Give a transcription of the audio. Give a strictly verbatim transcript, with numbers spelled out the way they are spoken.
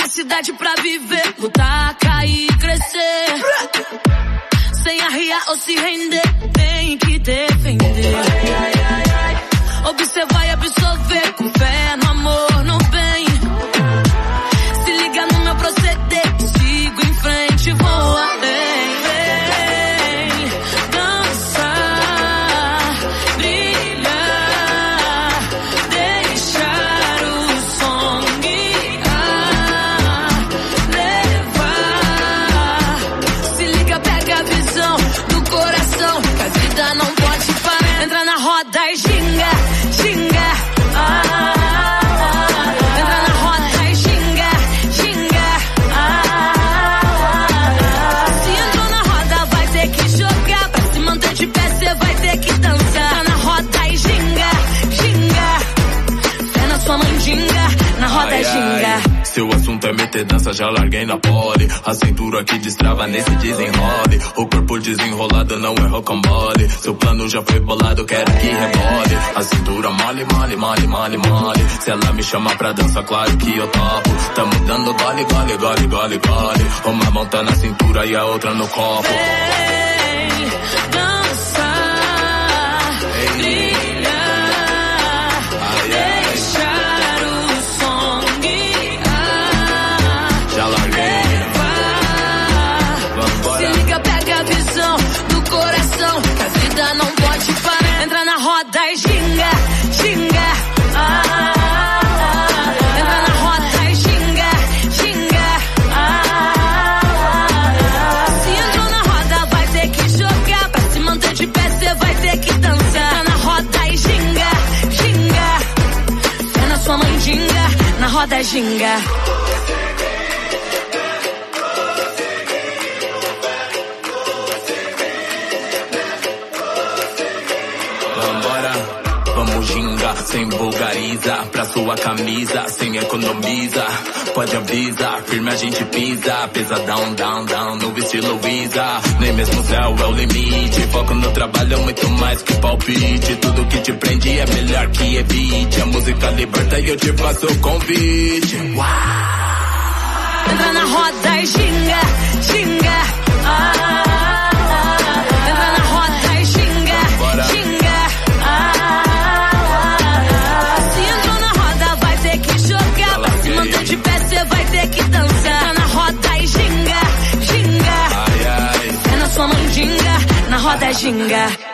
cidade pra viver, lutar, cair, crescer. Sem arriar ou se render, tem que defender. Observar e absorver, com fé no amor, no bem. Se liga no meu proceder, sigo em frente, vou além. Vem dançar, brilhar, deixar o som guiar, levar. Se liga, pega a visão do coração, que a vida não pode parar. Entra na roda e ginga, ginga, ah, ah, ah. Entra na roda e ginga, ginga, ah, ah, ah. Se entrou na roda vai ter que jogar, pra se manter de pé cê vai ter que dançar. Entra na roda e ginga, ginga, fé na sua mandinga, na roda ai, e ginga. Ai. Se o assunto é meter dança, já larguei na pole. A cintura que destrava nesse desenrole. O corpo desenrolado não é rocambole. Seu plano já foi bolado, quero que rebole. A cintura mole, mole, mole, mole, mole. Se ela me chama pra dança, claro que eu topo. Tamo dando gole, gole, gole, gole, gole. Uma mão tá na cintura e a outra no copo. Vem dançar, brilhar, ai, deixar o som guiar, já larguei, levar. Se liga, pega a visão do coração, que a vida não pode parar. Entra na roda e ginga, ginga, ah, ah, ah. Entra na roda e ginga, ginga, ah, ah, ah. Se entrou na roda vai ter que jogar, pra se manter de pé cê vai ter que dançar. Entra na roda e ginga, ginga, é na sua mandinga, na roda ginga. Vamos gingar, sem vulgariza. Pra sua camisa, sem economiza. Pode avisar, firme a gente pisa. Pesadão, down, down, no estilo Luiza. Nem mesmo o céu é o limite. Foco no trabalho, muito mais que palpite. Tudo que te prende é melhor que evite. A música liberta e eu te faço o convite. Uau! Entra na roda e ginga, ginga, ah, ah, ah. Entra na roda e ginga, ginga, ah, ah, ah. Se entrou na roda vai ter que jogar, pra se manter de pé cê vai ter que dançar. Entra na roda e ginga, ginga, ai, ai. é na sua mandinga, na roda ginga.